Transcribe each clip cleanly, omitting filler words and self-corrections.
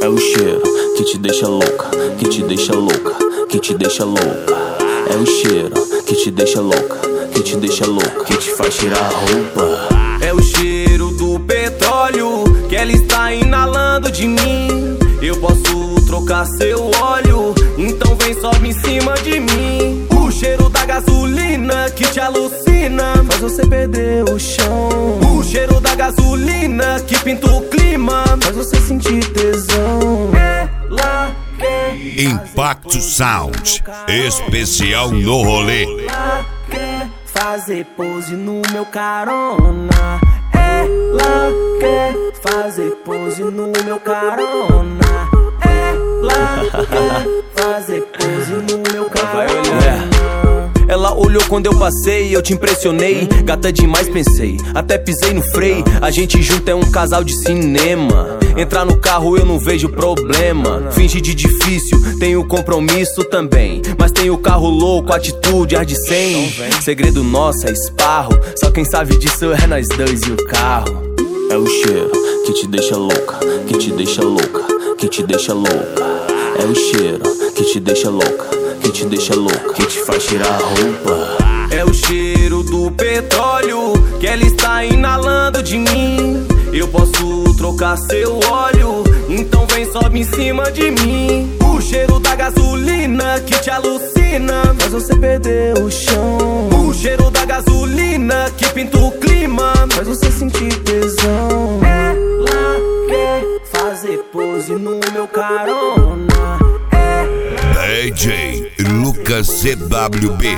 É o cheiro que te deixa louca, que te deixa louca, que te deixa louca. É o cheiro que te deixa louca, que te deixa louca, que te faz tirar a roupa. É o cheiro do petróleo que ela está inalando de mim. Eu posso trocar seu óleo, então vem, sobe em cima de mim. O cheiro da gasolina que te alucina, faz você perder o chão. O cheiro da gasolina que pinta o clima, faz você sentir tesão. Ela quer Impacto Sound, especial no rolê. Ela quer fazer pose no meu carona. Ela quer fazer pose no meu carona. Ela quer fazer pose no meu carona. Ela olhou quando eu passei, eu te impressionei. Gata demais, pensei, até pisei no freio. A gente junto é um casal de cinema. Entrar no carro eu não vejo problema. Finge de difícil, tenho compromisso também. Mas tenho o carro louco, atitude, ar de 100. Segredo nosso é esparro, só quem sabe disso é nós dois e o carro. É o cheiro que te deixa louca, que te deixa louca, que te deixa louca. É o cheiro que te deixa louca, que te deixa louca, que te faz tirar a roupa. É o cheiro do petróleo que ela está inalando de mim. Eu posso trocar seu óleo, então vem, sobe em cima de mim. O cheiro da gasolina que te alucina, faz você perder o chão. O cheiro da gasolina que pinta o clima, faz você sentir tesão. Ela quer fazer pose no meu carona. DJ Lucas CWB.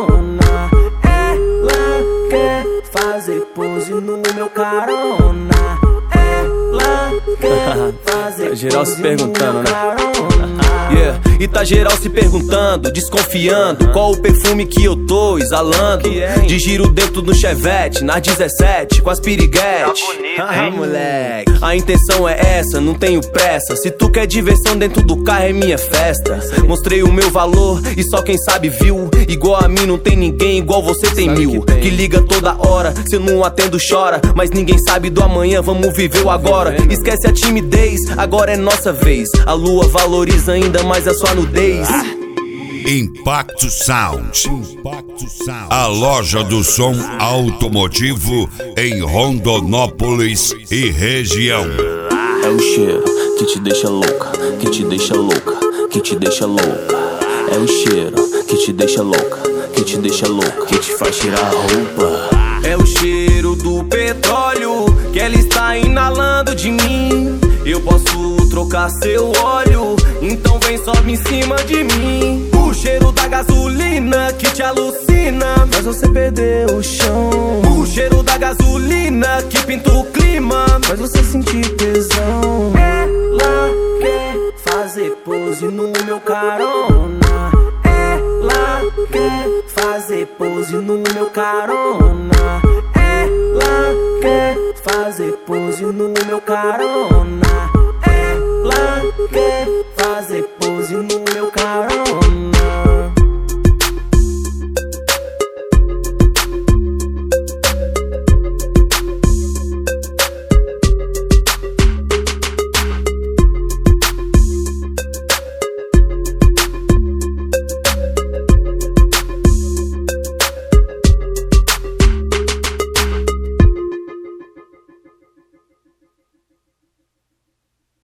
Ela quer fazer pose no meu carona. Ela quer fazer geral se perguntando, né? Yeah. E tá geral se perguntando, desconfiando qual o perfume que eu tô exalando. De giro dentro do Chevette, nas 17, com as piriguete. Moleque, a intenção é essa, não tenho pressa. Se tu quer diversão dentro do carro é minha festa. Mostrei o meu valor e só quem sabe viu. Igual a mim não tem ninguém, igual você tem mil. Que liga toda hora, se eu não atendo chora. Mas ninguém sabe do amanhã, vamos viver o agora. Esquece a timidez, agora é nossa vez. A lua valoriza ainda mais a sua nudez. Impacto Sound, a loja do som automotivo em Rondonópolis e região. É o cheiro que te deixa louca, que te deixa louca, que te deixa louca. É o cheiro que te deixa louca, que te deixa louca, que te faz tirar a roupa. É o cheiro do petróleo que ela está inalando de mim. Eu posso trocar seu óleo, então vem, sobe em cima de mim. O cheiro da gasolina que te alucina, faz você perder o chão. O cheiro da gasolina que pinta o clima, faz você sentir tesão. Ela quer fazer pose no meu carona. Ela quer fazer pose no meu carona. Ela quer fazer pose no meu carona. Ela quer